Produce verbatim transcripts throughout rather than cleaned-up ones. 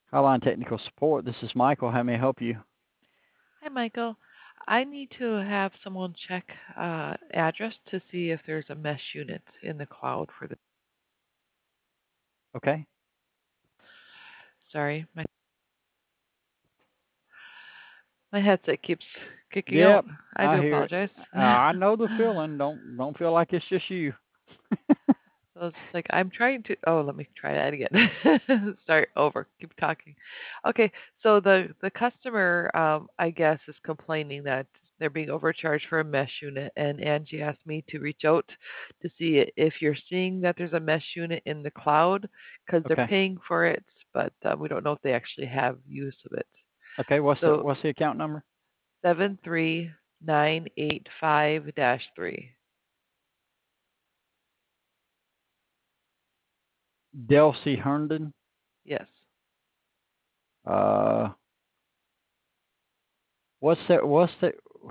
Highline Technical Support. This is Michael. How may I help you? Hi, Michael. I need to have someone check uh, address to see if there's a mesh unit in the cloud for the. Okay. Sorry, my my headset keeps kicking out. Yep, I do I hear it. apologize. Uh, I know the feeling. Don't don't feel like it's just you. So it's like I'm trying to. Oh, let me try that again. Start over. Keep talking. Okay, so the the customer, um, I guess, is complaining that they're being overcharged for a mesh unit, and Angie asked me to reach out to see if you're seeing that there's a mesh unit in the cloud because they're Okay. paying for it, but uh, we don't know if they actually have use of it. Okay. What's the So what's the account number? seven three nine eight five dash three. Delcy Herndon. Yes. Uh, what's their what's their?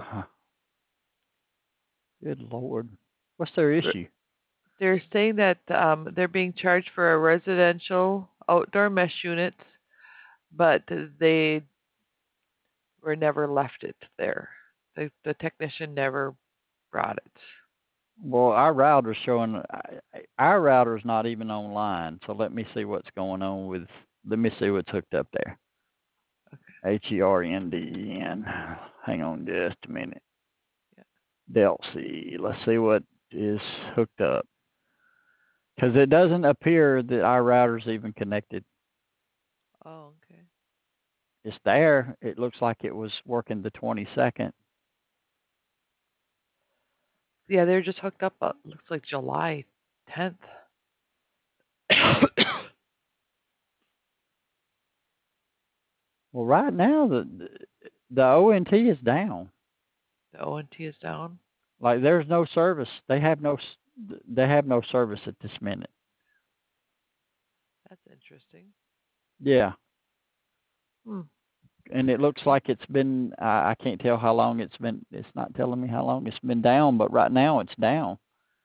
Good Lord. What's their issue? They're saying that um, they're being charged for a residential outdoor mesh unit, but they were never left it there. The, the technician never brought it. Well, our router's showing. I- I- Our router's not even online. So let me see what's going on with. Let me see what's hooked up there. H E R N D E N. Hang on just a minute. Yeah. Delcy. Let's see what is hooked up. Because it doesn't appear that our router's even connected. Oh, okay. It's there. It looks like it was working the twenty-second. Yeah, they're just hooked up. Uh, looks like July tenth. Well, right now the the O N T is down. The O N T is down. Like there's no service. They have no they have no service at this minute. That's interesting. Yeah, Hmm. and it looks Okay. like it's been. I, I can't tell how long it's been. It's not telling me how long it's been down, but right now it's down.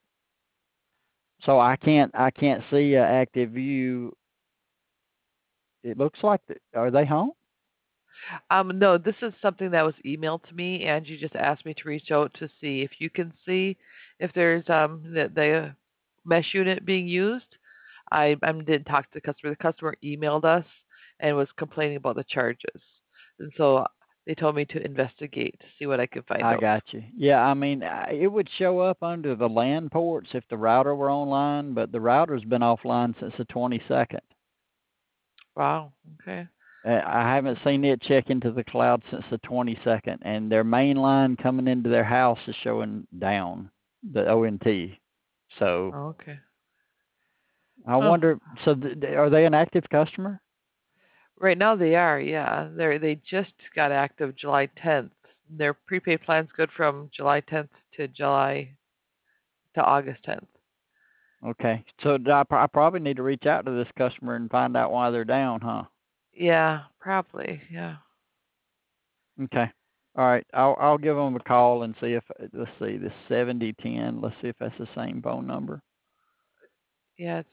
So I can't I can't see a active view. It looks like the, are they home? Um, no, this is something that was emailed to me, and you just asked me to reach out to see if you can see if there's um the, the mesh unit being used. I, I didn't talk to the customer. The customer emailed us and was complaining about the charges, and so they told me to investigate to see what I could find I out. got you. Yeah, I mean I- it would show up under the LAN ports if the router were online, but the router's been offline since the twenty-second. Wow. Okay. Uh, I haven't seen it check into the cloud since the twenty-second, and their main line coming into their house is showing down the O N T. So Okay. I Huh. wonder. So th- are they an active customer? Right now they are. Yeah. They they just got active July tenth. Their prepaid plan's good from July tenth to July to August tenth. Okay. So do I, I probably need to reach out to this customer and find out why they're down, huh? Yeah, probably. Yeah. Okay. All right. I'll I'll give them a call and see if let's see this seventy ten. Let's see if that's the same phone number. Yeah, it's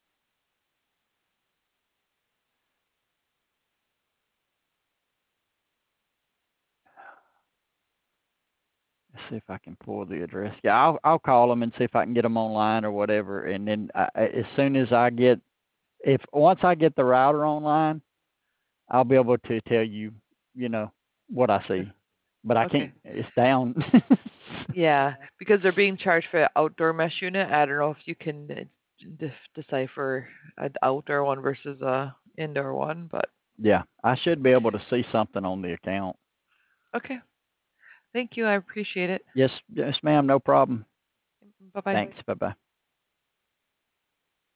Let's see if I can pull the address. Yeah, I'll I'll call them and see if I can get them online or whatever. And then I, as soon as I get if once I get the router online, I'll be able to tell you, you know, what I see. But I okay. can't. It's down. Yeah, because they're being charged for an outdoor mesh unit. I don't know if you can uh, def- decipher an outdoor one versus a indoor one, but Yeah, I should be able to see something on the account. okay. Thank you. I appreciate it. Yes, yes, ma'am. No problem. Bye bye. Thanks. Bye bye.